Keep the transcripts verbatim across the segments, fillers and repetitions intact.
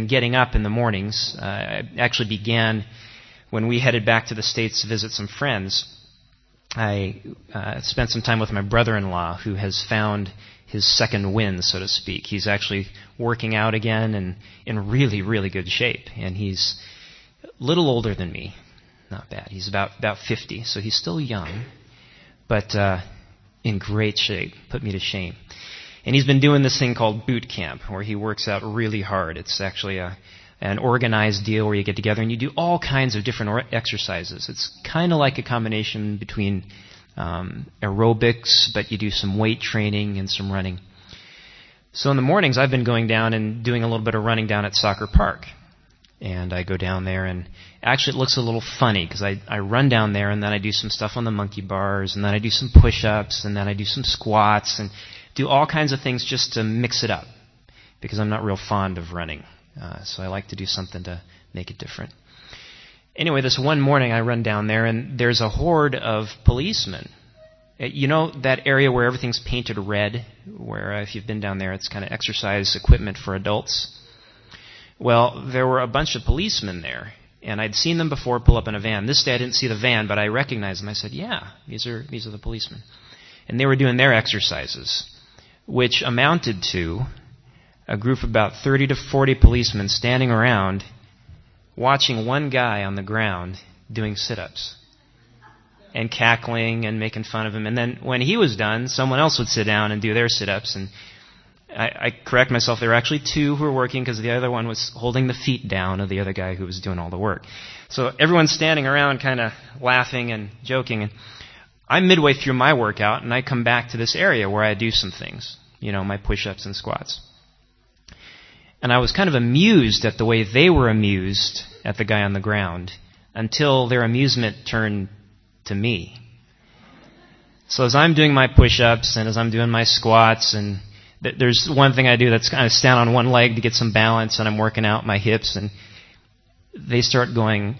been getting up in the mornings. Uh, I actually began when we headed back to the States to visit some friends. I uh, spent some time with my brother-in-law, who has found his second wind, so to speak. He's actually working out again and in really, really good shape. And he's a little older than me. Not bad. He's about, about fifty, so he's still young, but uh, in great shape. Put me to shame. And he's been doing this thing called boot camp, where he works out really hard. It's actually a, an organized deal where you get together and you do all kinds of different or- exercises. It's kind of like a combination between um, aerobics, but you do some weight training and some running. So in the mornings, I've been going down and doing a little bit of running down at Soccer Park. And I go down there, and actually it looks a little funny, because I, I run down there, and then I do some stuff on the monkey bars, and then I do some push-ups, and then I do some squats, and do all kinds of things just to mix it up, because I'm not real fond of running. Uh, so I like to do something to make it different. Anyway, this one morning I run down there, and there's a horde of policemen. You know that area where everything's painted red, where uh, if you've been down there, it's kind of exercise equipment for adults? Well, there were a bunch of policemen there, and I'd seen them before pull up in a van. This day I didn't see the van, but I recognized them. I said, yeah, these are these are the policemen. And they were doing their exercises, which amounted to a group of about thirty to forty policemen standing around watching one guy on the ground doing sit-ups and cackling and making fun of him. And then when he was done, someone else would sit down and do their sit-ups. And I, I correct myself, there were actually two who were working, because the other one was holding the feet down of the other guy who was doing all the work. So everyone's standing around kind of laughing and joking. And I'm midway through my workout, and I come back to this area where I do some things, you know, my push-ups and squats. And I was kind of amused at the way they were amused at the guy on the ground, until their amusement turned to me. So as I'm doing my push-ups and as I'm doing my squats, and th- there's one thing I do that's kind of stand on one leg to get some balance, and I'm working out my hips, and they start going,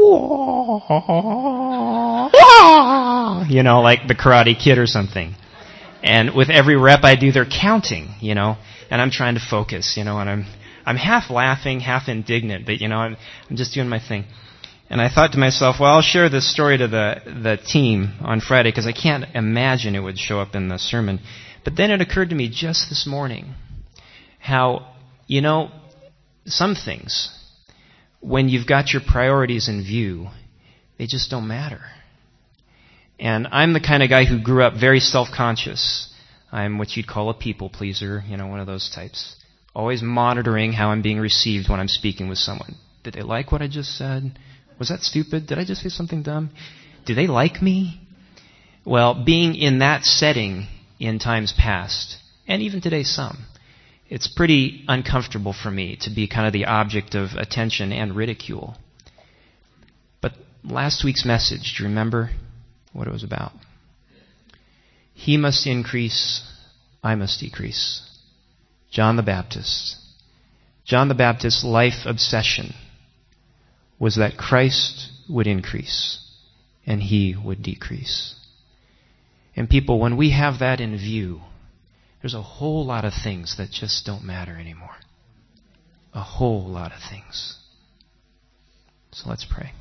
you know, like the Karate Kid or something. And with every rep I do, they're counting, you know, and I'm trying to focus, you know, and I'm I'm half laughing, half indignant, but, you know, I'm, I'm just doing my thing. And I thought to myself, well, I'll share this story to the, the team on Friday, because I can't imagine it would show up in the sermon. But then it occurred to me just this morning how, you know, some things, when you've got your priorities in view, they just don't matter. And I'm the kind of guy who grew up very self-conscious. I'm what you'd call a people pleaser, you know, one of those types. Always monitoring how I'm being received when I'm speaking with someone. Did they like what I just said? Was that stupid? Did I just say something dumb? Do they like me? Well, being in that setting in times past, and even today some, it's pretty uncomfortable for me to be kind of the object of attention and ridicule. But last week's message, do you remember what it was about? He must increase, I must decrease. John the Baptist. John the Baptist's life obsession was that Christ would increase and he would decrease. And people, when we have that in view, there's a whole lot of things that just don't matter anymore. A whole lot of things. So let's pray.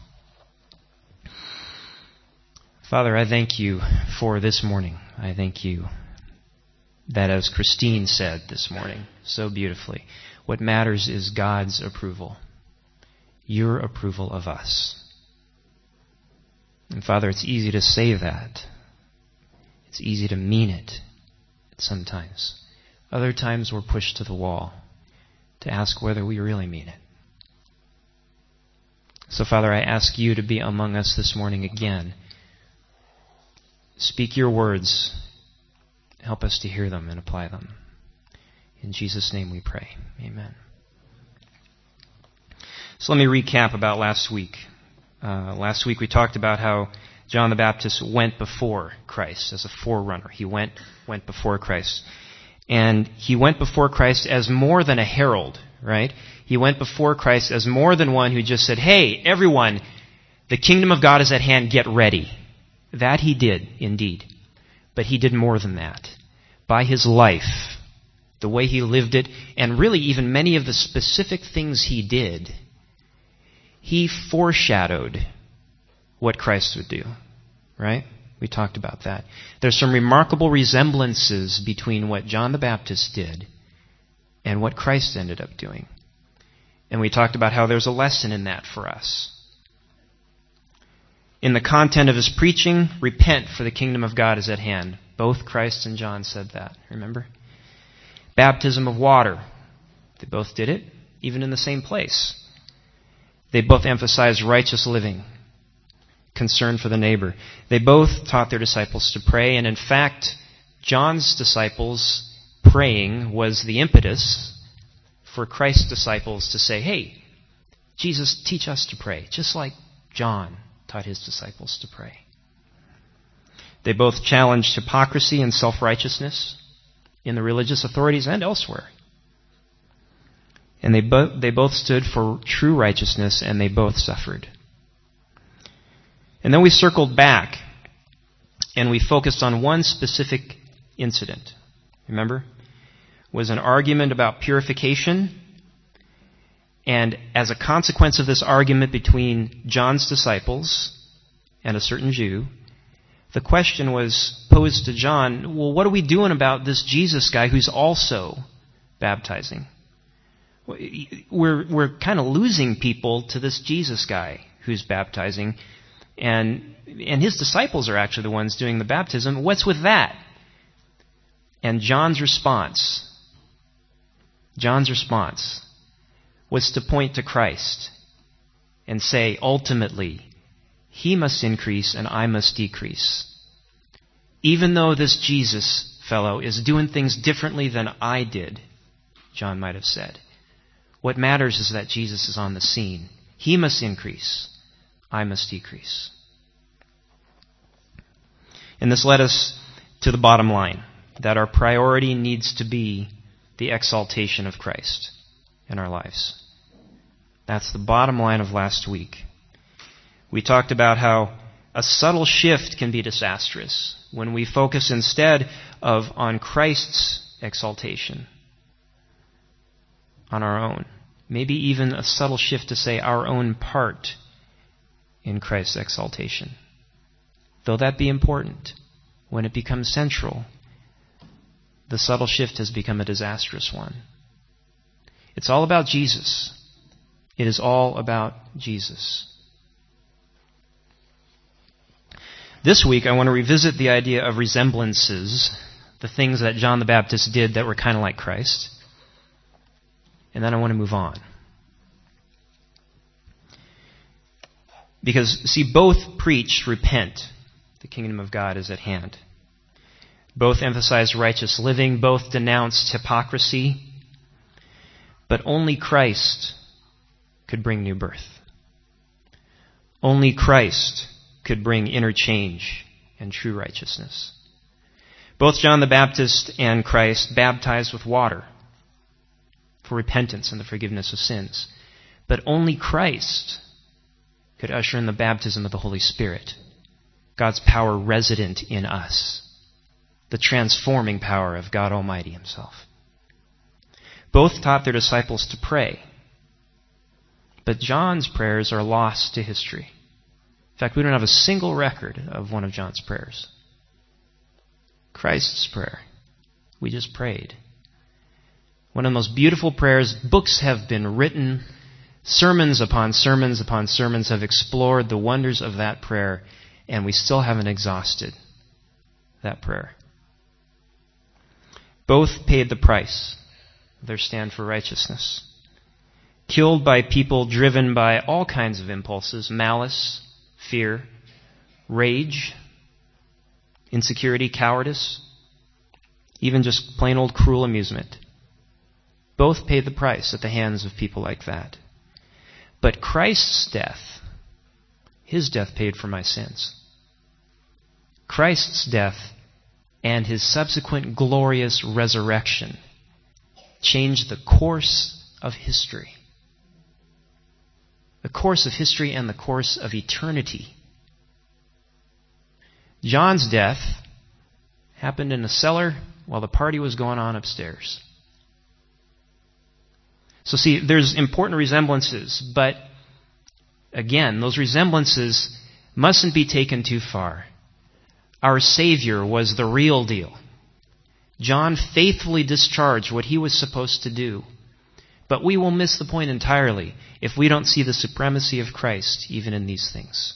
Father, I thank you for this morning. I thank you that, as Christine said this morning so beautifully, what matters is God's approval, your approval of us. And Father, it's easy to say that. It's easy to mean it sometimes. Other times we're pushed to the wall to ask whether we really mean it. So Father, I ask you to be among us this morning again. Speak your words. Help us to hear them and apply them. In Jesus' name we pray. Amen. So let me recap about last week. Uh, last week we talked about how John the Baptist went before Christ as a forerunner. He went went before Christ. And he went before Christ as more than a herald, right? He went before Christ as more than one who just said, hey, everyone, the kingdom of God is at hand, get ready. That he did, indeed. But he did more than that. By his life, the way he lived it, and really even many of the specific things he did, he foreshadowed what Christ would do, right? We talked about that. There's some remarkable resemblances between what John the Baptist did and what Christ ended up doing. And we talked about how there's a lesson in that for us. In the content of his preaching, repent, for the kingdom of God is at hand. Both Christ and John said that, remember? Baptism of water. They both did it, even in the same place. They both emphasized righteous living, concern for the neighbor. They both taught their disciples to pray, and in fact, John's disciples praying was the impetus for Christ's disciples to say, hey, Jesus, teach us to pray, just like John taught his disciples to pray. They both challenged hypocrisy and self-righteousness in the religious authorities and elsewhere. And they, bo- they both stood for true righteousness, and they both suffered. And then we circled back, and we focused on one specific incident. Remember? It was an argument about purification, and as a consequence of this argument between John's disciples and a certain Jew, the question was posed to John, well, what are we doing about this Jesus guy who's also baptizing? We're, we're kind of losing people to this Jesus guy who's baptizing, and, and his disciples are actually the ones doing the baptism. What's with that? And John's response, John's response was to point to Christ and say, ultimately, he must increase and I must decrease. Even though this Jesus fellow is doing things differently than I did, John might have said, what matters is that Jesus is on the scene. He must increase. I must decrease. And this led us to the bottom line, that our priority needs to be the exaltation of Christ in our lives. That's the bottom line of last week. We talked about how a subtle shift can be disastrous when we focus instead of on Christ's exaltation, on our own. Maybe even a subtle shift to say our own part in Christ's exaltation. Though that be important, when it becomes central, the subtle shift has become a disastrous one. It's all about Jesus. It is all about Jesus. This week, I want to revisit the idea of resemblances, the things that John the Baptist did that were kind of like Christ. And then I want to move on. Because, see, both preach, repent. The kingdom of God is at hand. Both emphasized righteous living. Both denounced hypocrisy. But only Christ could bring new birth. Only Christ could bring inner change and true righteousness. Both John the Baptist and Christ baptized with water for repentance and the forgiveness of sins. But only Christ could usher in the baptism of the Holy Spirit, God's power resident in us, the transforming power of God Almighty himself. Both taught their disciples to pray, but John's prayers are lost to history. In fact, we don't have a single record of one of John's prayers. Christ's prayer, we just prayed. One of the most beautiful prayers. Books have been written. Sermons upon sermons upon sermons have explored the wonders of that prayer, and we still haven't exhausted that prayer. Both paid the price of their stand for righteousness. Killed by people driven by all kinds of impulses, malice, fear, rage, insecurity, cowardice, even just plain old cruel amusement. Both paid the price at the hands of people like that. But Christ's death, his death paid for my sins. Christ's death and his subsequent glorious resurrection changed the course of history. The course of history and the course of eternity. John's death happened in a cellar while the party was going on upstairs. So see, there's important resemblances, but again, those resemblances mustn't be taken too far. Our Savior was the real deal. John faithfully discharged what he was supposed to do. But we will miss the point entirely if we don't see the supremacy of Christ even in these things.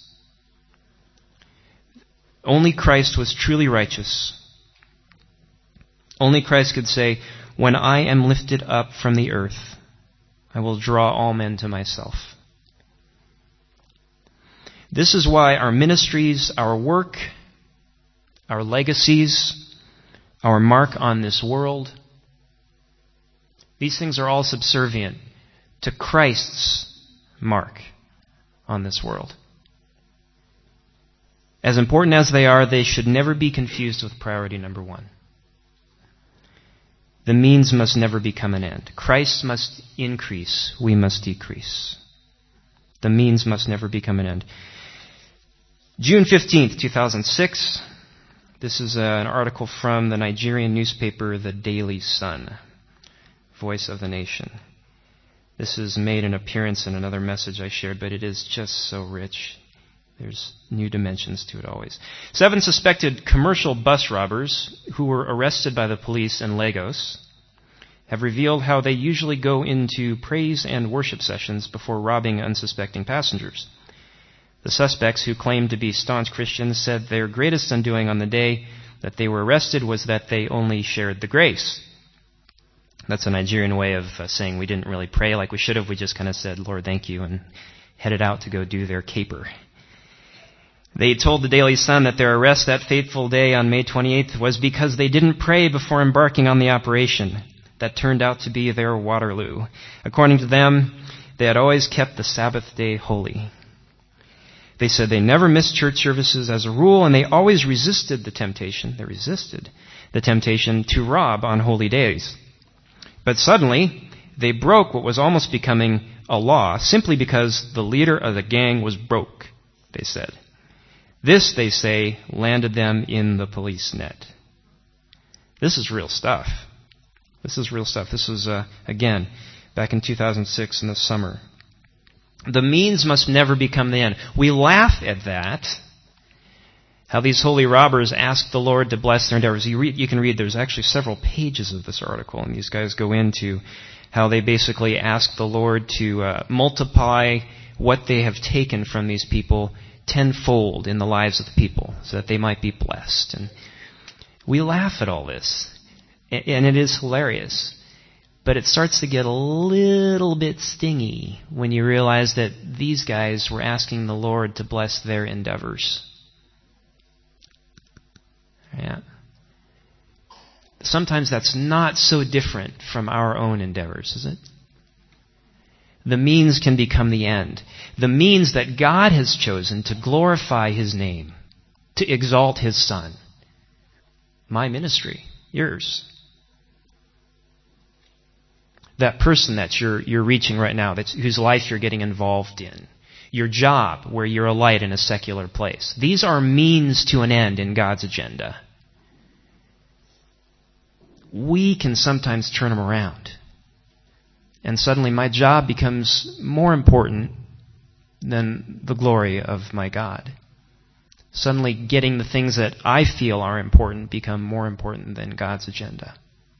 Only Christ was truly righteous. Only Christ could say, "When I am lifted up from the earth, I will draw all men to myself." This is why our ministries, our work, our legacies, our mark on this world, these things are all subservient to Christ's mark on this world. As important as they are, they should never be confused with priority number one. The means must never become an end. Christ must increase, we must decrease. The means must never become an end. June fifteenth, two thousand six. This is an article from the Nigerian newspaper, The Daily Sun, Voice of the Nation. This has made an appearance in another message I shared, but it is just so rich. There's new dimensions to it always. Seven suspected commercial bus robbers who were arrested by the police in Lagos have revealed how they usually go into praise and worship sessions before robbing unsuspecting passengers. The suspects, who claimed to be staunch Christians, said their greatest undoing on the day that they were arrested was that they only shared the grace. That's a Nigerian way of uh, saying we didn't really pray like we should have. We just kind of said, "Lord, thank you," and headed out to go do their caper. They told the Daily Sun that their arrest that fateful day on May twenty-eighth was because they didn't pray before embarking on the operation that turned out to be their Waterloo. According to them, they had always kept the Sabbath day holy. They said they never missed church services as a rule, and they always resisted the temptation. They resisted the temptation to rob on holy days. But suddenly, they broke what was almost becoming a law simply because the leader of the gang was broke, they said. This, they say, landed them in the police net. This is real stuff. This is real stuff. This was, uh, again, back in two thousand six in the summer. The means must never become the end. We laugh at that. How these holy robbers asked the Lord to bless their endeavors. You, read, you can read, there's actually several pages of this article, and these guys go into how they basically ask the Lord to uh, multiply what they have taken from these people tenfold in the lives of the people, so that they might be blessed. And we laugh at all this, and it is hilarious. But it starts to get a little bit stingy when you realize that these guys were asking the Lord to bless their endeavors. Yeah. Sometimes that's not so different from our own endeavors, is it? The means can become the end. The means that God has chosen to glorify His name, to exalt His Son. My ministry, yours. That person that you're you're reaching right now, that's, whose life you're getting involved in. Your job, where you're a light in a secular place. These are means to an end in God's agenda. We can sometimes turn them around. And suddenly my job becomes more important than the glory of my God. Suddenly getting the things that I feel are important become more important than God's agenda.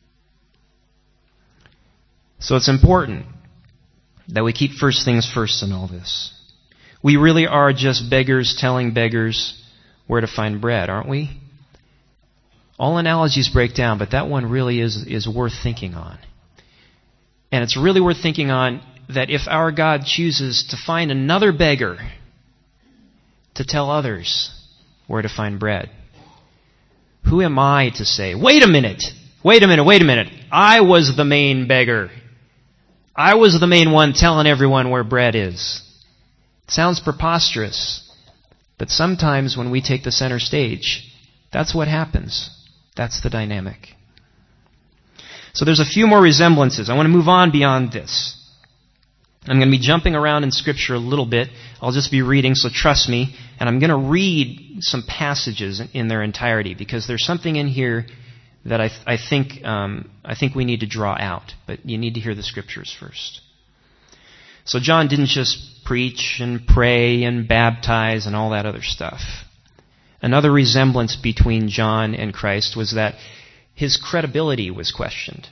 So it's important that we keep first things first in all this. We really are just beggars telling beggars where to find bread, aren't we? All analogies break down, but that one really is, is worth thinking on. And it's really worth thinking on that if our God chooses to find another beggar to tell others where to find bread, who am I to say, wait a minute, wait a minute, wait a minute, I was the main beggar. I was the main one telling everyone where bread is. It sounds preposterous, but sometimes when we take the center stage, that's what happens. That's the dynamic. So there's a few more resemblances. I want to move on beyond this. I'm going to be jumping around in Scripture a little bit. I'll just be reading, so trust me. And I'm going to read some passages in their entirety, because there's something in here that I, th- I think um, I think we need to draw out. But you need to hear the scriptures first. So John didn't just preach and pray and baptize and all that other stuff. Another resemblance between John and Christ was that his credibility was questioned.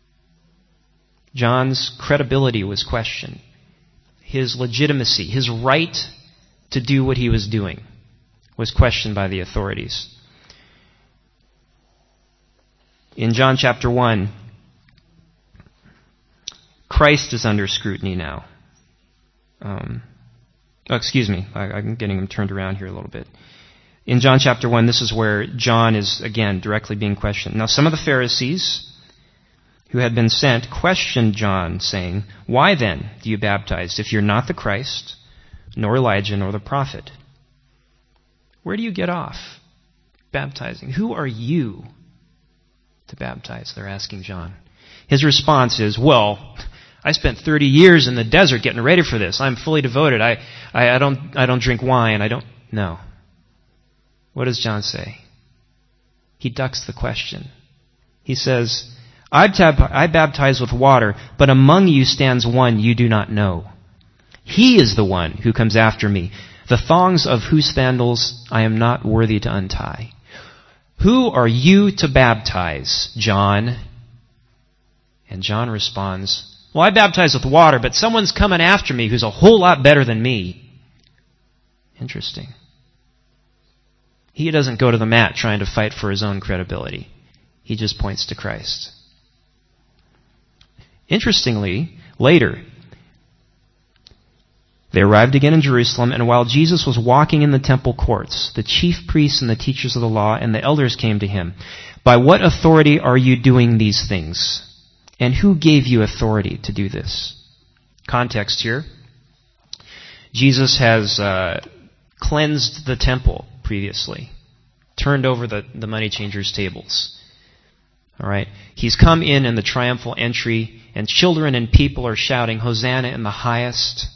John's credibility was questioned. His legitimacy, his right to do what he was doing was questioned by the authorities. In John chapter one, Christ is under scrutiny now. Um, oh, excuse me, I, I'm getting him turned around here a little bit. In John chapter one, this is where John is, again, directly being questioned. Now, some of the Pharisees who had been sent questioned John, saying, "Why then do you baptize if you're not the Christ, nor Elijah, nor the prophet?" Where do you get off baptizing? Who are you to baptize? They're asking John. His response is, well, I spent thirty years in the desert getting ready for this. I'm fully devoted. I, I, I don't I don't drink wine. I don't... No. What does John say? He ducks the question. He says, I, tab- I baptize with water, but among you stands one you do not know. He is the one who comes after me, the thongs of whose sandals I am not worthy to untie. Who are you to baptize, John? And John responds, well, I baptize with water, but someone's coming after me who's a whole lot better than me. Interesting. He doesn't go to the mat trying to fight for his own credibility. He just points to Christ. Interestingly, later, they arrived again in Jerusalem, and while Jesus was walking in the temple courts, the chief priests and the teachers of the law and the elders came to him. By what authority are you doing these things? And who gave you authority to do this? Context here. Jesus has uh, cleansed the temple previously, turned over the, the money changers' tables. All right. He's come in in the triumphal entry, and children and people are shouting, Hosanna in the highest.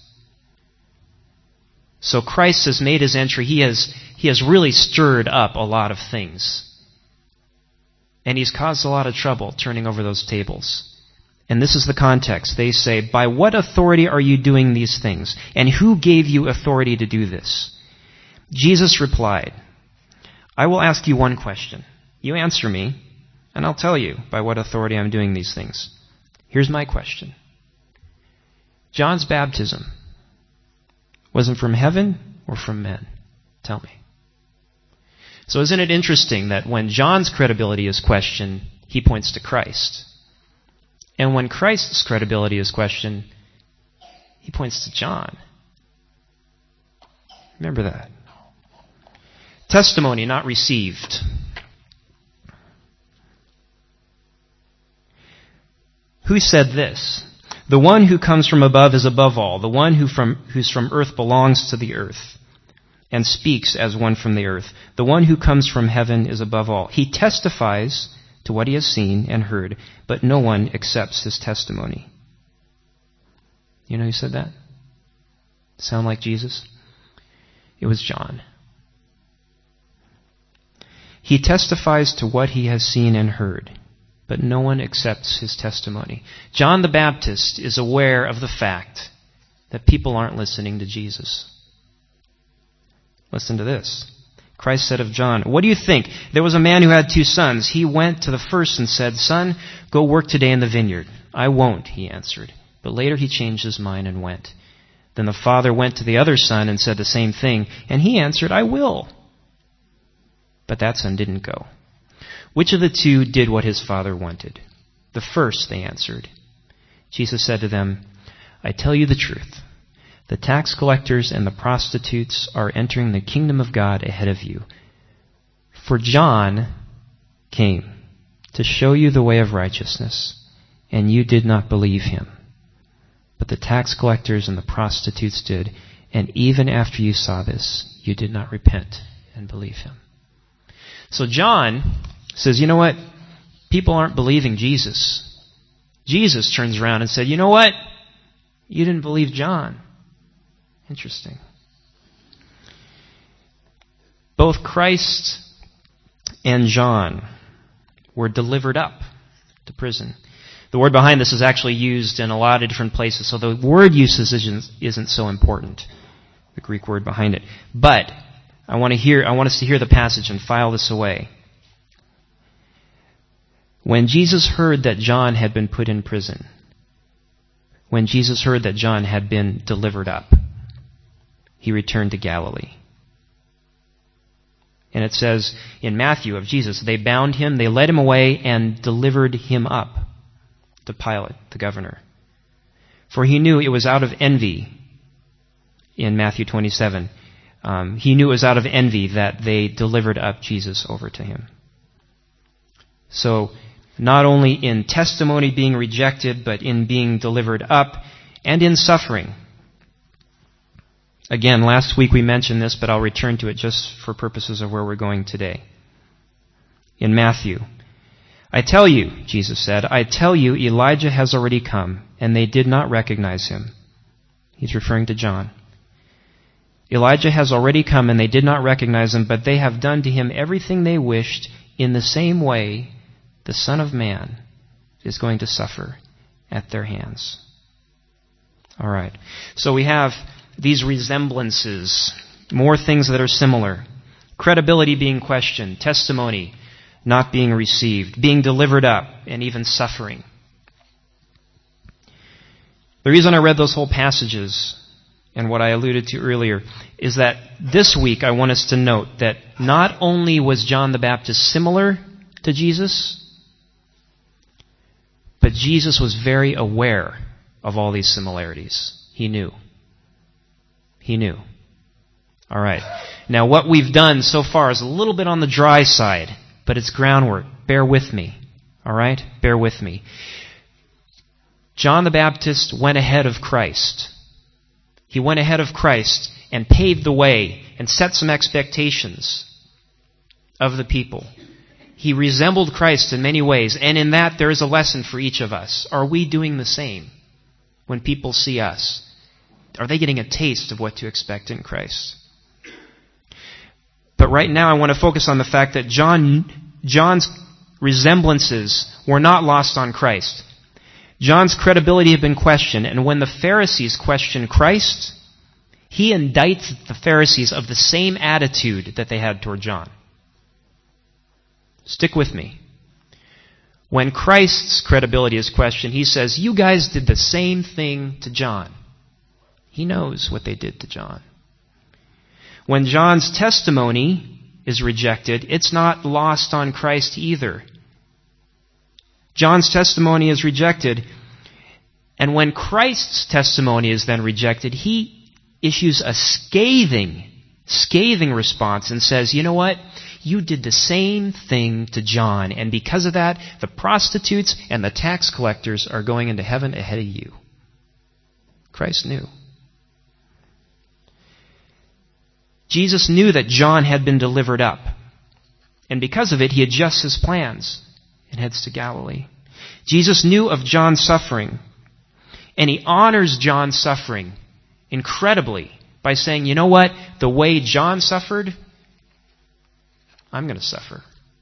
So Christ has made his entry. He has, he has really stirred up a lot of things. And he's caused a lot of trouble turning over those tables. And this is the context. They say, by what authority are you doing these things? And who gave you authority to do this? Jesus replied, I will ask you one question. You answer me, and I'll tell you by what authority I'm doing these things. Here's my question. John's baptism, was it from heaven or from men? Tell me. So isn't it interesting that when John's credibility is questioned, he points to Christ. And when Christ's credibility is questioned, he points to John. Remember that. Testimony not received. Who said this? The one who comes from above is above all. The one who from, who's from earth belongs to the earth and speaks as one from the earth. The one who comes from heaven is above all. He testifies to what he has seen and heard, but no one accepts his testimony. You know who said that? Sound like Jesus? It was John. He testifies to what he has seen and heard, but no one accepts his testimony. John the Baptist is aware of the fact that people aren't listening to Jesus. Listen to this. Christ said of John, what do you think? There was a man who had two sons. He went to the first and said, Son, go work today in the vineyard. I won't, he answered. But later he changed his mind and went. Then the father went to the other son and said the same thing, and he answered, I will. But that son didn't go. Which of the two did what his father wanted? The first, they answered. Jesus said to them, I tell you the truth. The tax collectors and the prostitutes are entering the kingdom of God ahead of you. For John came to show you the way of righteousness, and you did not believe him. But the tax collectors and the prostitutes did, and even after you saw this, you did not repent and believe him. So John says, you know what? People aren't believing Jesus. Jesus turns around and said, you know what? You didn't believe John. Interesting. Both Christ and John were delivered up to prison. The word behind this is actually used in a lot of different places, so the word usage isn't, isn't so important, the Greek word behind it. But I want to hear, I want us to hear the passage and file this away. When Jesus heard that John had been put in prison, when Jesus heard that John had been delivered up, he returned to Galilee. And it says in Matthew of Jesus, they bound him, they led him away, and delivered him up to Pilate, the governor. For he knew it was out of envy, in Matthew twenty-seven, um, he knew it was out of envy that they delivered up Jesus over to him. So, not only in testimony being rejected, but in being delivered up and in suffering. Again, last week we mentioned this, but I'll return to it just for purposes of where we're going today. In Matthew, I tell you, Jesus said, I tell you, Elijah has already come, and they did not recognize him. He's referring to John. Elijah has already come, and they did not recognize him, but they have done to him everything they wished. In the same way, the Son of Man is going to suffer at their hands. All right. So we have these resemblances, more things that are similar. Credibility being questioned, testimony not being received, being delivered up, and even suffering. The reason I read those whole passages, and what I alluded to earlier, is that this week I want us to note that not only was John the Baptist similar to Jesus, but Jesus was very aware of all these similarities. He knew. He knew. All right. Now, what we've done so far is a little bit on the dry side, but it's groundwork. Bear with me. All right? Bear with me. John the Baptist went ahead of Christ. He went ahead of Christ and paved the way and set some expectations of the people. He resembled Christ in many ways, and in that there is a lesson for each of us. Are we doing the same when people see us? Are they getting a taste of what to expect in Christ? But right now I want to focus on the fact that John, John's resemblances were not lost on Christ. John's credibility had been questioned, and when the Pharisees questioned Christ, he indicts the Pharisees of the same attitude that they had toward John. Stick with me. When Christ's credibility is questioned, he says, you guys did the same thing to John. He knows what they did to John. When John's testimony is rejected, it's not lost on Christ either. John's testimony is rejected, and when Christ's testimony is then rejected, he issues a scathing, scathing response and says, you know what? You did the same thing to John, and because of that, the prostitutes and the tax collectors are going into heaven ahead of you. Christ knew. Jesus knew that John had been delivered up, and because of it, he adjusts his plans and heads to Galilee. Jesus knew of John's suffering, and he honors John's suffering incredibly by saying, you know what? The way John suffered, I'm going to suffer.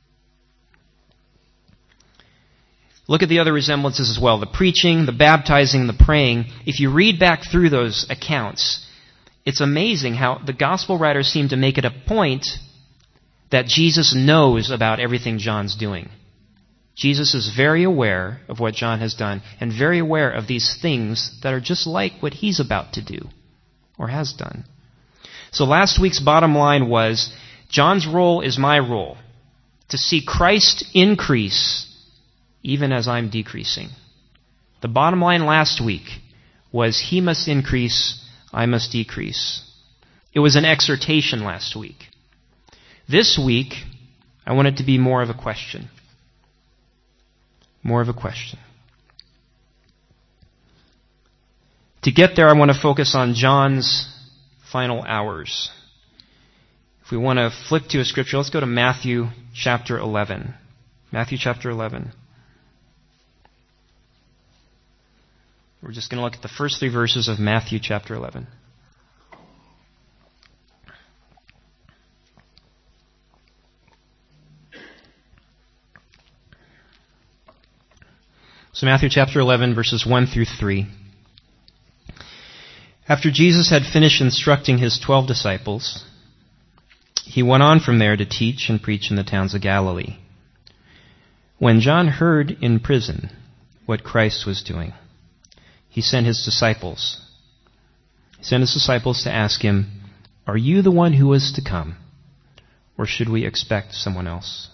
Look at the other resemblances as well. The preaching, the baptizing, the praying. If you read back through those accounts, it's amazing how the gospel writers seem to make it a point that Jesus knows about everything John's doing. Jesus is very aware of what John has done and very aware of these things that are just like what he's about to do or has done. So last week's bottom line was, John's role is my role, to see Christ increase even as I'm decreasing. The bottom line last week was, he must increase, I must decrease. It was an exhortation last week. This week, I want it to be more of a question. More of a question. To get there, I want to focus on John's final hours. If we want to flip to a scripture, let's go to Matthew chapter eleven. Matthew chapter eleven. We're just going to look at the first three verses of Matthew chapter eleven. So Matthew chapter eleven, verses one through three. After Jesus had finished instructing his twelve disciples, he went on from there to teach and preach in the towns of Galilee. When John heard in prison what Christ was doing, he sent his disciples. He sent his disciples to ask him, "Are you the one who is to come, or should we expect someone else?"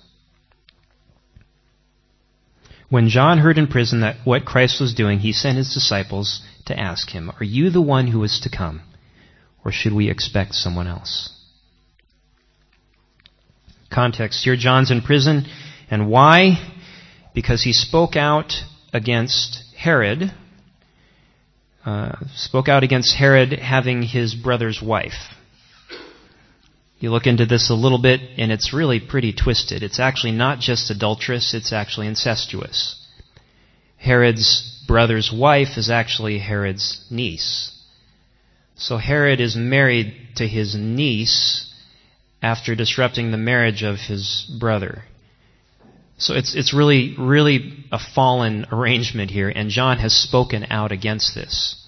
When John heard in prison that what Christ was doing, he sent his disciples to ask him, "Are you the one who is to come, or should we expect someone else?" Context here, John's in prison. And why? Because he spoke out against Herod, uh, spoke out against Herod having his brother's wife. You look into this a little bit, and it's really pretty twisted. It's actually not just adulterous, it's actually incestuous. Herod's brother's wife is actually Herod's niece. So Herod is married to his niece after disrupting the marriage of his brother. So it's it's really, really a fallen arrangement here, and John has spoken out against this.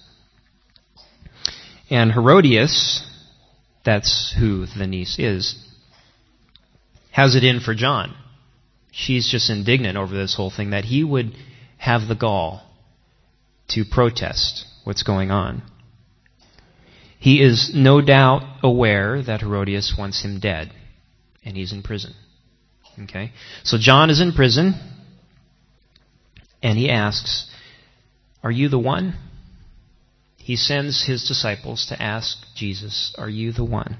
And Herodias, that's who the niece is, has it in for John. She's just indignant over this whole thing, that he would have the gall to protest what's going on. He is no doubt aware that Herodias wants him dead, and he's in prison. Okay? So John is in prison, and he asks, "Are you the one?" He sends his disciples to ask Jesus, "Are you the one?"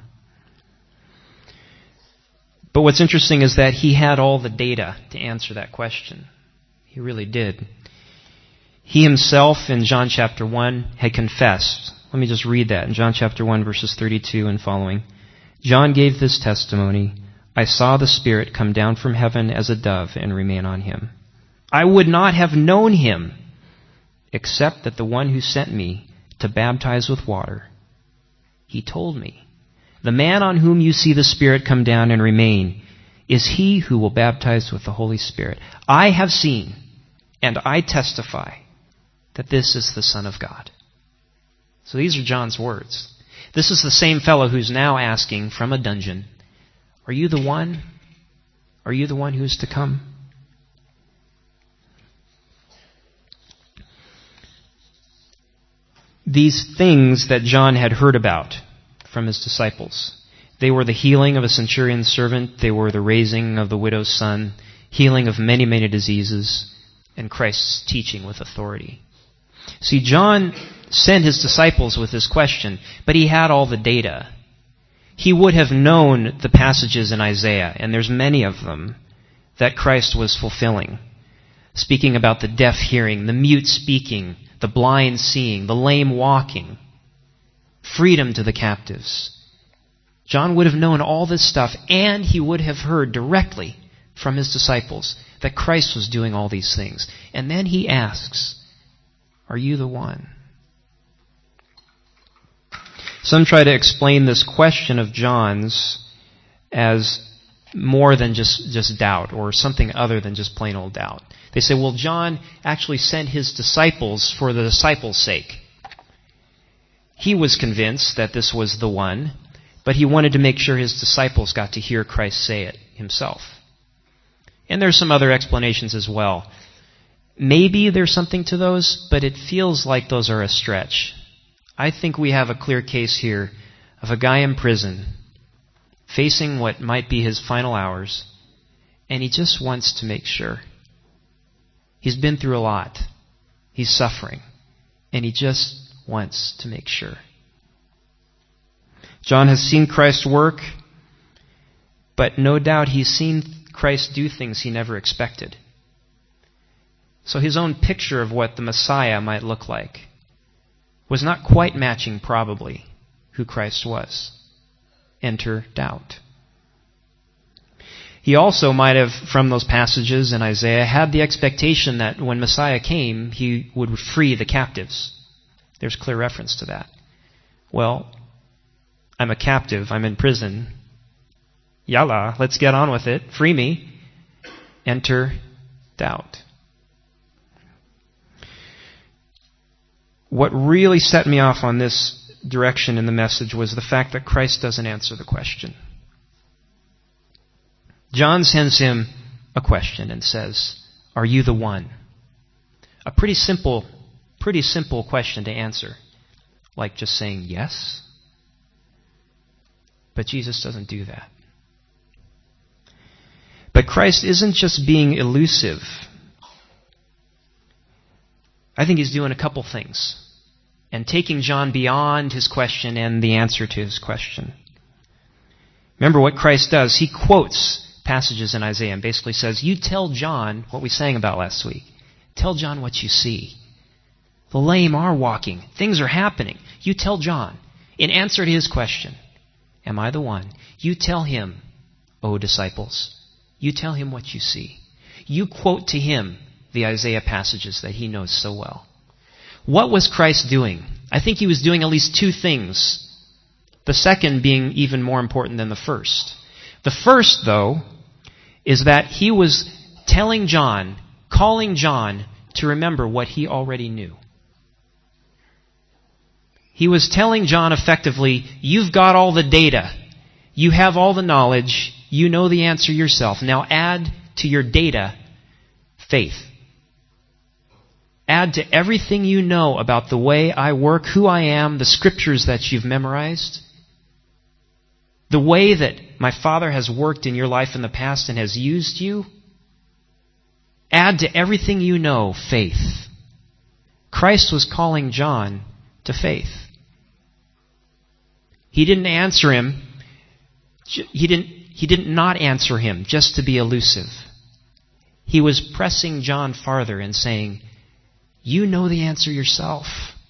But what's interesting is that he had all the data to answer that question. He really did. He himself, in John chapter one, had confessed. Let me just read that in John chapter one, verses thirty-two and following. John gave this testimony, "I saw the Spirit come down from heaven as a dove and remain on him. I would not have known him, except that the one who sent me to baptize with water, he told me, 'The man on whom you see the Spirit come down and remain is he who will baptize with the Holy Spirit. I have seen, and I testify that this is the Son of God.'" So these are John's words. This is the same fellow who's now asking from a dungeon, "Are you the one? Are you the one who is to come?" These things that John had heard about from his disciples, they were the healing of a centurion's servant, they were the raising of the widow's son, healing of many, many diseases, and Christ's teaching with authority. See, John sent his disciples with this question, but he had all the data. He would have known the passages in Isaiah, and there's many of them, that Christ was fulfilling. Speaking about the deaf hearing, the mute speaking, the blind seeing, the lame walking, freedom to the captives. John would have known all this stuff, and he would have heard directly from his disciples that Christ was doing all these things. And then he asks, "Are you the one?" Some try to explain this question of John's as more than just, just doubt, or something other than just plain old doubt. They say, well, John actually sent his disciples for the disciples' sake. He was convinced that this was the one, but he wanted to make sure his disciples got to hear Christ say it himself. And there's some other explanations as well. Maybe there's something to those, but it feels like those are a stretch. I think we have a clear case here of a guy in prison facing what might be his final hours, and he just wants to make sure. He's been through a lot. He's suffering, and he just wants to make sure. John has seen Christ work, but no doubt he's seen Christ do things he never expected. So his own picture of what the Messiah might look like was not quite matching, probably, who Christ was. Enter doubt. He also might have, from those passages in Isaiah, had the expectation that when Messiah came, he would free the captives. There's clear reference to that. Well, I'm a captive. I'm in prison. Yalla, let's get on with it. Free me. Enter doubt. what really set me off on this direction in the message was the fact that Christ doesn't answer the question. John sends him a question and says, "Are you the one?" A pretty simple, pretty simple question to answer, like just saying yes. But Jesus doesn't do that. But Christ isn't just being elusive. I think he's doing a couple things and taking John beyond his question and the answer to his question. Remember what Christ does. He quotes passages in Isaiah and basically says, you tell John what we sang about last week. Tell John what you see. The lame are walking. Things are happening. You tell John. In answer to his question, am I the one? You tell him, O disciples. You tell him what you see. You quote to him the Isaiah passages that he knows so well. What was Christ doing? I think he was doing at least two things. The second being even more important than the first. The first, though, is that he was telling John, calling John to remember what he already knew. He was telling John effectively, you've got all the data. You have all the knowledge. You know the answer yourself. Now add to your data faith. Add to everything you know about the way I work, who I am, the scriptures that you've memorized, the way that my Father has worked in your life in the past and has used you. Add to everything you know faith. Christ was calling John to faith. He didn't answer him. He didn't, he didn't not answer him just to be elusive. He was pressing John farther and saying, you know the answer yourself.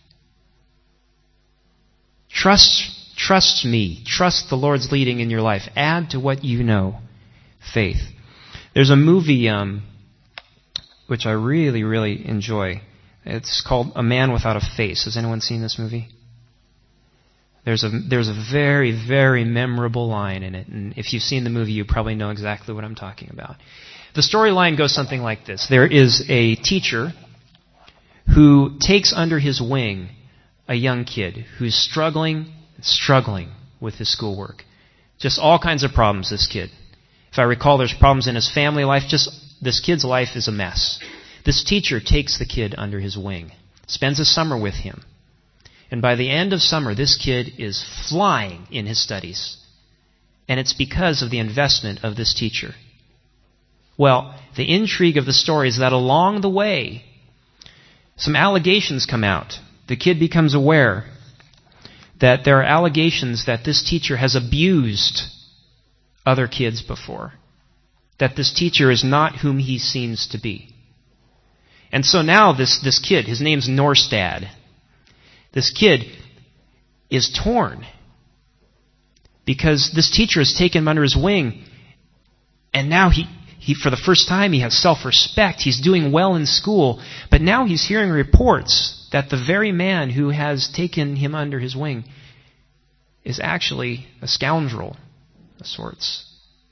Trust, trust me. Trust the Lord's leading in your life. Add to what you know faith. There's a movie um, which I really, really enjoy. It's called A Man Without a Face. Has anyone seen this movie? There's a there's a very, very memorable line in it. And if you've seen the movie, you probably know exactly what I'm talking about. The storyline goes something like this. There is a teacher who takes under his wing a young kid who's struggling, struggling with his schoolwork. Just all kinds of problems, this kid. If I recall, there's problems in his family life. Just this kid's life is a mess. This teacher takes the kid under his wing, spends a summer with him. And by the end of summer, this kid is flying in his studies. And it's because of the investment of this teacher. Well, the intrigue of the story is that along the way, some allegations come out. The kid becomes aware that there are allegations that this teacher has abused other kids before. That this teacher is not whom he seems to be. And so now this, this kid, his name's Norstad, this kid is torn because this teacher has taken him under his wing, and now he, he for the first time he has self-respect. He's doing well in school, but now he's hearing reports that the very man who has taken him under his wing is actually a scoundrel of sorts.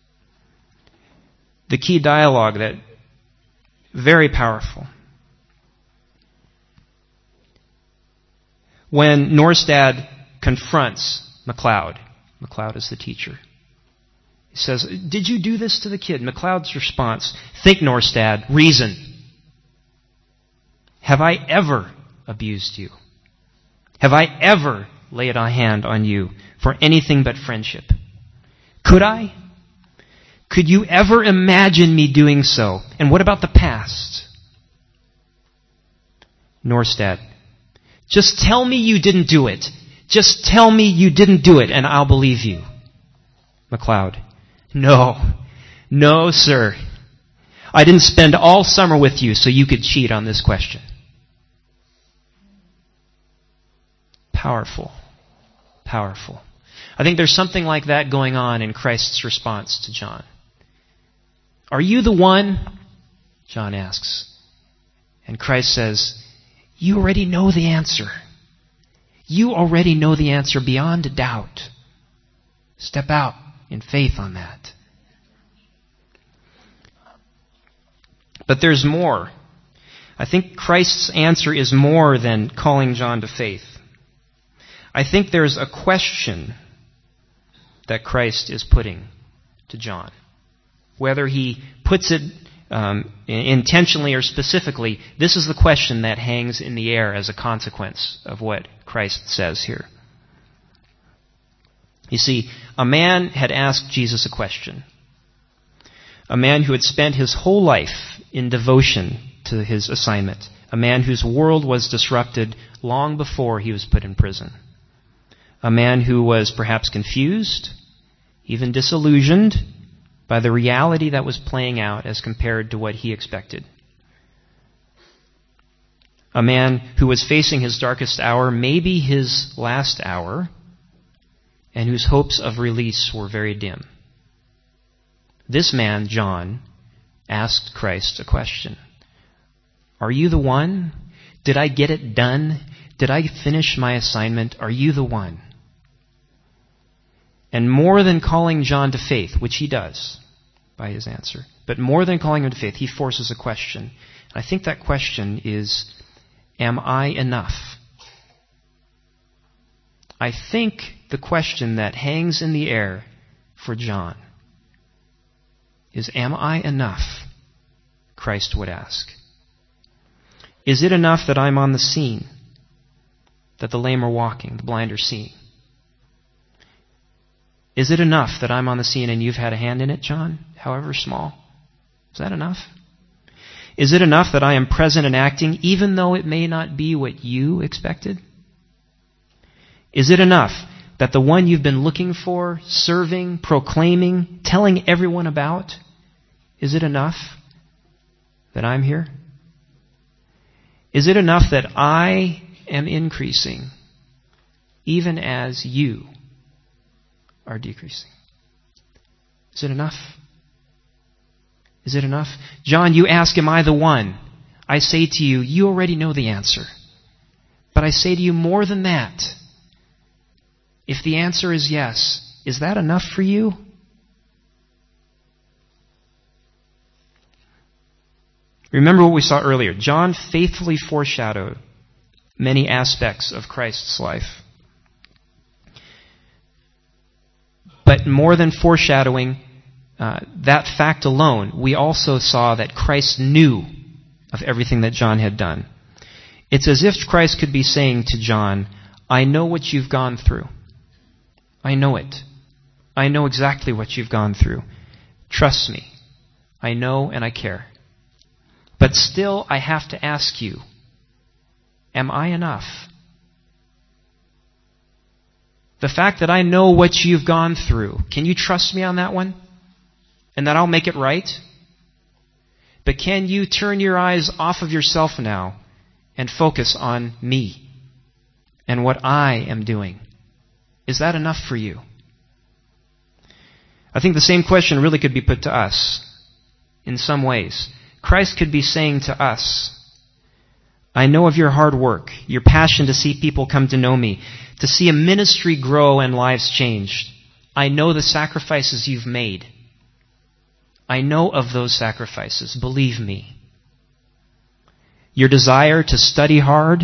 The key dialogue that very powerful. When Norstad confronts McLeod, McLeod is the teacher. He says, did you do this to the kid? McLeod's response, think Norstad, reason. Have I ever abused you? Have I ever laid a hand on you for anything but friendship? Could I? Could you ever imagine me doing so? And what about the past? Norstad, just tell me you didn't do it. Just tell me you didn't do it and I'll believe you. McLeod, no, no, sir. I didn't spend all summer with you so you could cheat on this question. Powerful, powerful. I think there's something like that going on in Christ's response to John. Are you the one? John asks. And Christ says, you already know the answer. You already know the answer beyond a doubt. Step out in faith on that. But there's more. I think Christ's answer is more than calling John to faith. I think there's a question that Christ is putting to John. Whether he puts it um, intentionally or specifically, this is the question that hangs in the air as a consequence of what Christ says here. You see, a man had asked Jesus a question. A man who had spent his whole life in devotion to his assignment. A man whose world was disrupted long before he was put in prison. A man who was perhaps confused, even disillusioned by the reality that was playing out as compared to what he expected. A man who was facing his darkest hour, maybe his last hour, and whose hopes of release were very dim. This man, John, asked Christ a question. Are you the one? Did I get it done? Did I finish my assignment? Are you the one? And more than calling John to faith, which he does by his answer, but more than calling him to faith, he forces a question. I think that question is, am I enough? I think the question that hangs in the air for John is, am I enough? Christ would ask. Is it enough that I'm on the scene? That the lame are walking, the blind are seeing? Is it enough that I'm on the scene and you've had a hand in it, John, however small? Is that enough? Is it enough that I am present and acting even though it may not be what you expected? Is it enough that the one you've been looking for, serving, proclaiming, telling everyone about, is it enough that I'm here? Is it enough that I am increasing even as you are decreasing? Is it enough? Is it enough? John, you ask, am I the one? I say to you, you already know the answer. But I say to you more than that. If the answer is yes, is that enough for you? Remember what we saw earlier. John faithfully foreshadowed many aspects of Christ's life. But more than foreshadowing uh, that fact alone, we also saw that Christ knew of everything that John had done. It's as if Christ could be saying to John, I know what you've gone through. I know it. I know exactly what you've gone through. Trust me. I know and I care. But still, I have to ask you, am I enough? The fact that I know what you've gone through, can you trust me on that one? And that I'll make it right? But can you turn your eyes off of yourself now and focus on me and what I am doing? Is that enough for you? I think the same question really could be put to us in some ways. Christ could be saying to us, I know of your hard work, your passion to see people come to know me, to see a ministry grow and lives changed. I know the sacrifices you've made. I know of those sacrifices, believe me. Your desire to study hard,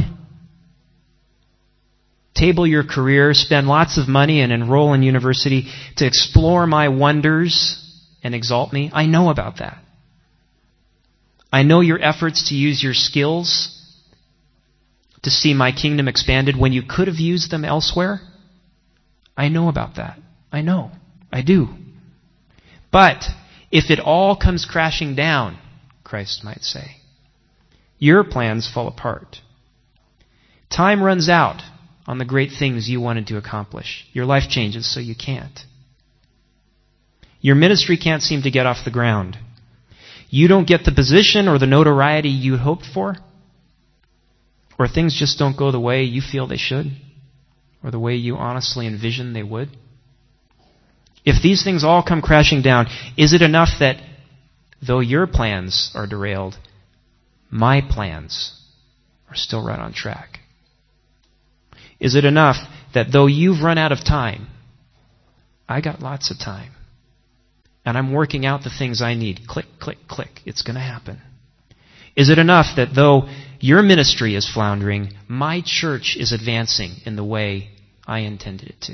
table your career, spend lots of money and enroll in university to explore my wonders and exalt me. I know about that. I know your efforts to use your skills to see my kingdom expanded when you could have used them elsewhere. I know about that. I know. I do. But if it all comes crashing down, Christ might say, your plans fall apart. Time runs out on the great things you wanted to accomplish. Your life changes, so you can't. Your ministry can't seem to get off the ground. You don't get the position or the notoriety you hoped for, or things just don't go the way you feel they should, or the way you honestly envision they would. If these things all come crashing down, is it enough that though your plans are derailed, my plans are still right on track? Is it enough that though you've run out of time, I got lots of time, and I'm working out the things I need? Click, click, click. It's going to happen. Is it enough that though your ministry is floundering, my church is advancing in the way I intended it to?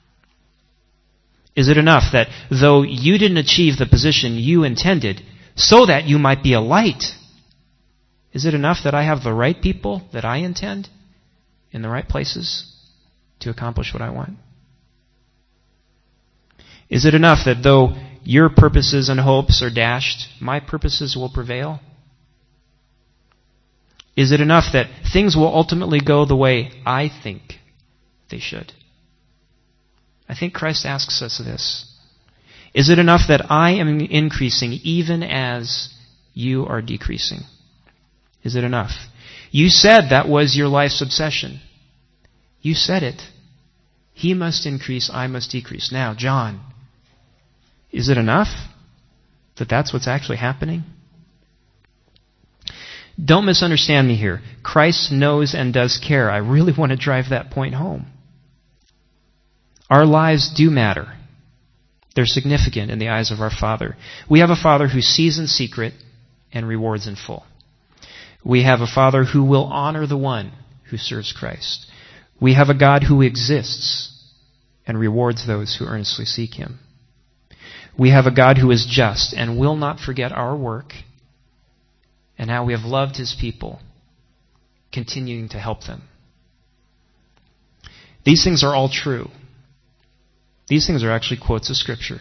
Is it enough that though you didn't achieve the position you intended, so that you might be a light, is it enough that I have the right people that I intend in the right places to accomplish what I want? Is it enough that though your purposes and hopes are dashed, my purposes will prevail? Is it enough that things will ultimately go the way I think they should? I think Christ asks us this. Is it enough that I am increasing even as you are decreasing? Is it enough? You said that was your life's obsession. You said it. He must increase, I must decrease. Now, John, is it enough that that's what's actually happening? Don't misunderstand me here. Christ knows and does care. I really want to drive that point home. Our lives do matter. They're significant in the eyes of our Father. We have a Father who sees in secret and rewards in full. We have a Father who will honor the one who serves Christ. We have a God who exists and rewards those who earnestly seek Him. We have a God who is just and will not forget our work and how we have loved His people, continuing to help them. These things are all true. These things are actually quotes of Scripture.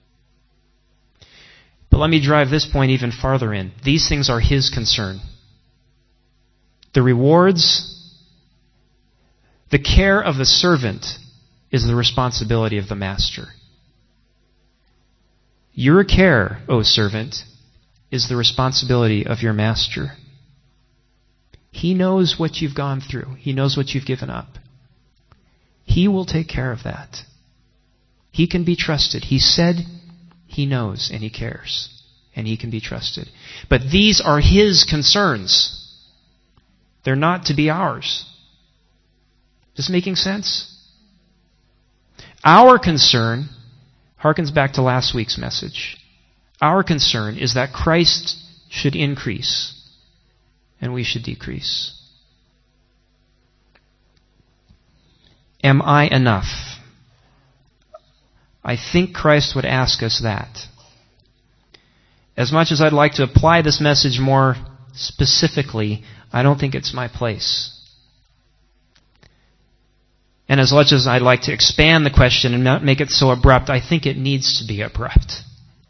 But let me drive this point even farther in. These things are His concern. The rewards, the care of the servant is the responsibility of the master. Your care, O servant, is the responsibility of your master. He knows what you've gone through. He knows what you've given up. He will take care of that. He can be trusted. He said He knows and He cares. And He can be trusted. But these are His concerns. They're not to be ours. This making sense? Our concern harkens back to last week's message. Our concern is that Christ should increase and we should decrease. Am I enough? I think Christ would ask us that. As much as I'd like to apply this message more specifically, I don't think it's my place. And as much as I'd like to expand the question and not make it so abrupt, I think it needs to be abrupt.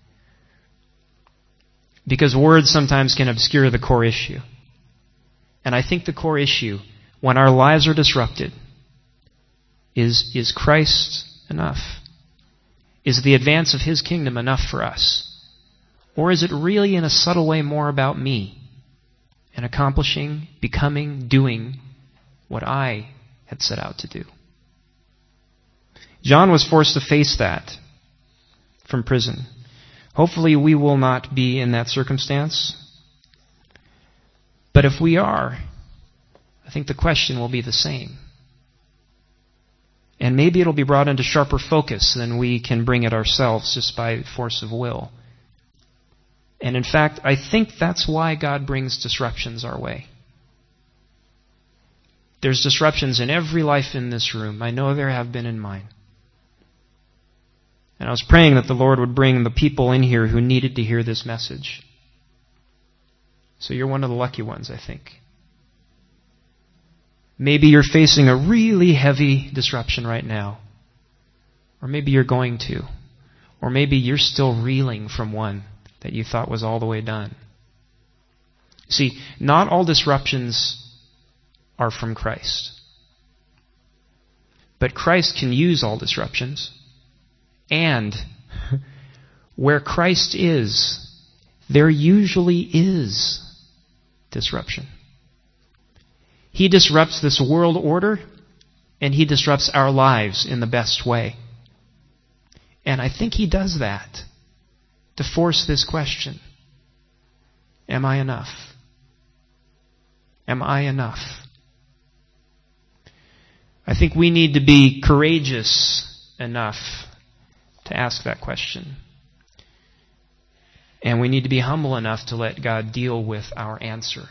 Because words sometimes can obscure the core issue. And I think the core issue, when our lives are disrupted, is, is Christ enough? Is the advance of His kingdom enough for us? Or is it really in a subtle way more about me and accomplishing, becoming, doing what I had set out to do? John was forced to face that from prison. Hopefully we will not be in that circumstance. But if we are, I think the question will be the same. And maybe it'll be brought into sharper focus than we can bring it ourselves just by force of will. And in fact, I think that's why God brings disruptions our way. There's disruptions in every life in this room. I know there have been in mine. And I was praying that the Lord would bring the people in here who needed to hear this message. So you're one of the lucky ones, I think. Maybe you're facing a really heavy disruption right now. Or maybe you're going to. Or maybe you're still reeling from one that you thought was all the way done. See, not all disruptions are from Christ. But Christ can use all disruptions. And where Christ is, there usually is disruption. He disrupts this world order, and He disrupts our lives in the best way. And I think He does that to force this question. Am I enough? Am I enough? I think we need to be courageous enough to ask that question. And we need to be humble enough to let God deal with our answer.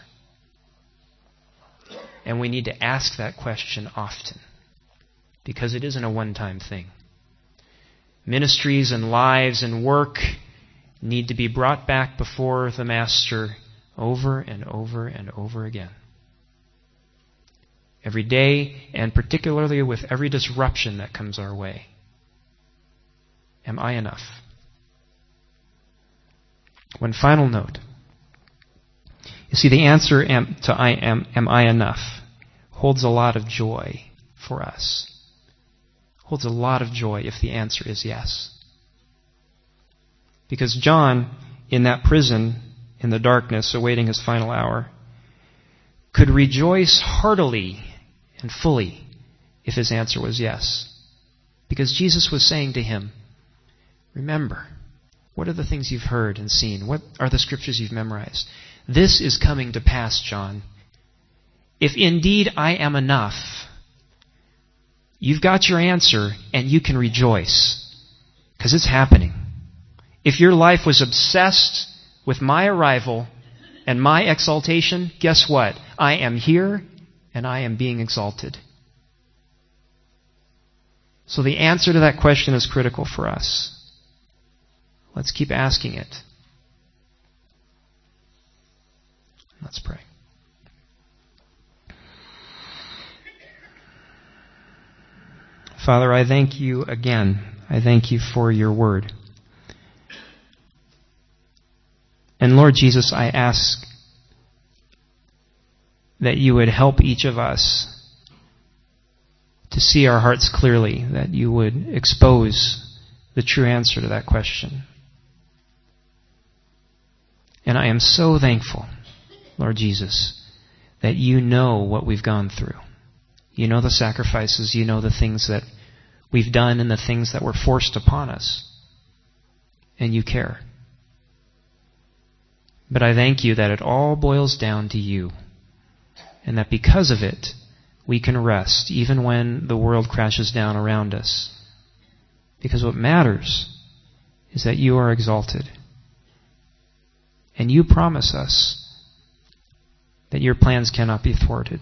And we need to ask that question often, because it isn't a one-time thing. Ministries and lives and work need to be brought back before the Master over and over and over again. Every day, and particularly with every disruption that comes our way. Am I enough? One final note. You see, the answer am, to I am, am I enough holds a lot of joy for us. Holds a lot of joy if the answer is yes. Because John, in that prison, in the darkness, awaiting his final hour, could rejoice heartily and fully if his answer was yes. Because Jesus was saying to him, remember, what are the things you've heard and seen? What are the scriptures you've memorized? This is coming to pass, John. If indeed I am enough, you've got your answer and you can rejoice. Because it's happening. If your life was obsessed with my arrival and my exaltation, guess what? I am here and I am being exalted. So the answer to that question is critical for us. Let's keep asking it. Let's pray. Father, I thank you again. I thank you for your word. And Lord Jesus, I ask that you would help each of us to see our hearts clearly, that you would expose the true answer to that question. And I am so thankful, Lord Jesus, that you know what we've gone through. You know the sacrifices, you know the things that we've done and the things that were forced upon us. And you care. But I thank you that it all boils down to you. And that because of it, we can rest even when the world crashes down around us. Because what matters is that you are exalted. And you promise us that your plans cannot be thwarted.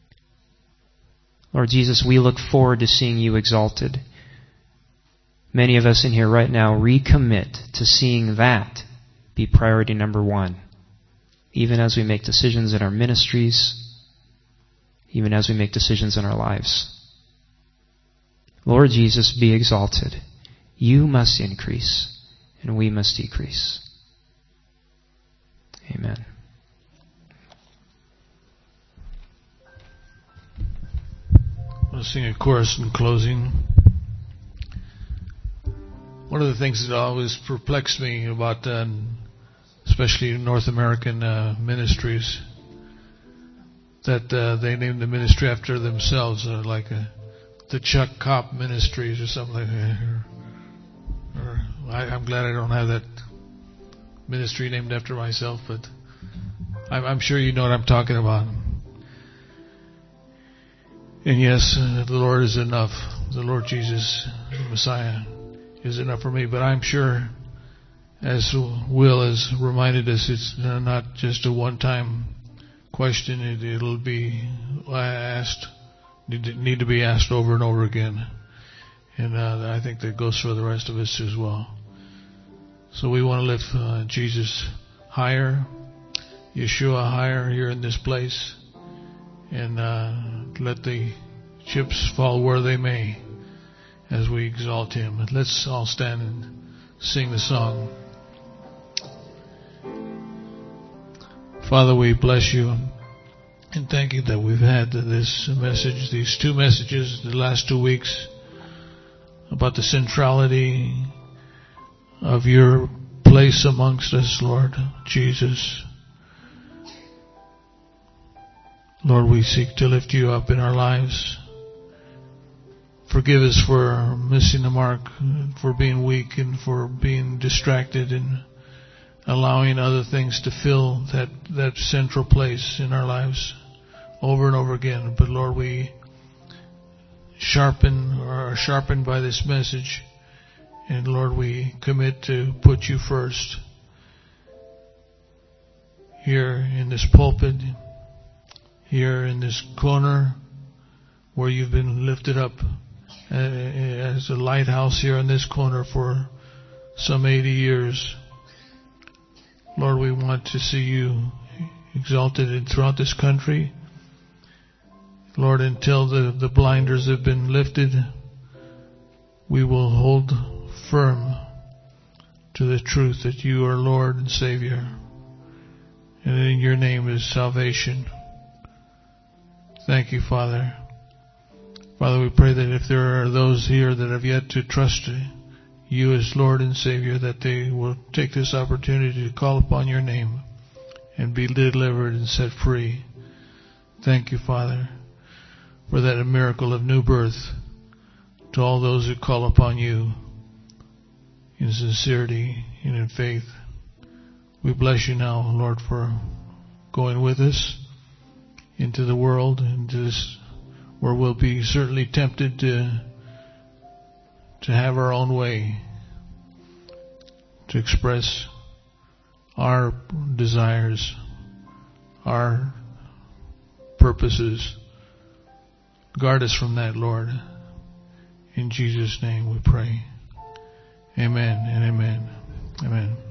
Lord Jesus, we look forward to seeing you exalted. Many of us in here right now recommit to seeing that be priority number one, even as we make decisions in our ministries, even as we make decisions in our lives. Lord Jesus, be exalted. You must increase, and we must decrease. Amen. I'll sing a chorus in closing. One of the things that always perplexed me about uh, especially North American uh, ministries, that uh, they named the ministry after themselves, uh, like uh, the Chuck Kopp Ministries or something like that. Or, or I, I'm glad I don't have that ministry named after myself, but I'm, I'm sure you know what I'm talking about. And yes, uh, the Lord is enough. The Lord Jesus, the Messiah, is enough for me. But I'm sure, as Will has reminded us, it's not just a one-time question. It, it'll be asked, need, need to be asked over and over again. And uh, I think that goes for the rest of us as well. So we want to lift uh, Jesus higher, Yeshua higher here in this place, and uh, let the chips fall where they may as we exalt Him. Let's all stand and sing the song. Father, we bless you and thank you that we've had this message, these two messages the last two weeks about the centrality of your place amongst us, Lord Jesus. Lord, we seek to lift you up in our lives. Forgive us for missing the mark, for being weak and for being distracted and allowing other things to fill that, that central place in our lives over and over again. But Lord, we sharpen or are sharpened by this message. And Lord, we commit to put you first here in this pulpit, here in this corner where you've been lifted up as a lighthouse here in this corner for some eighty years. Lord, we want to see you exalted throughout this country. Lord, until the, the blinders have been lifted, we will hold firm to the truth that you are Lord and Savior. And in your name is salvation. Thank you, Father. Father, we pray that if there are those here that have yet to trust you as Lord and Savior, that they will take this opportunity to call upon your name and be delivered and set free. Thank you, Father, for that miracle of new birth to all those who call upon you in sincerity and in faith. We bless you now, Lord, for going with us into the world, into this, where we'll be certainly tempted to to have our own way, to express our desires, our purposes. Guard us from that, Lord. In Jesus' name we pray. Amen and amen. Amen.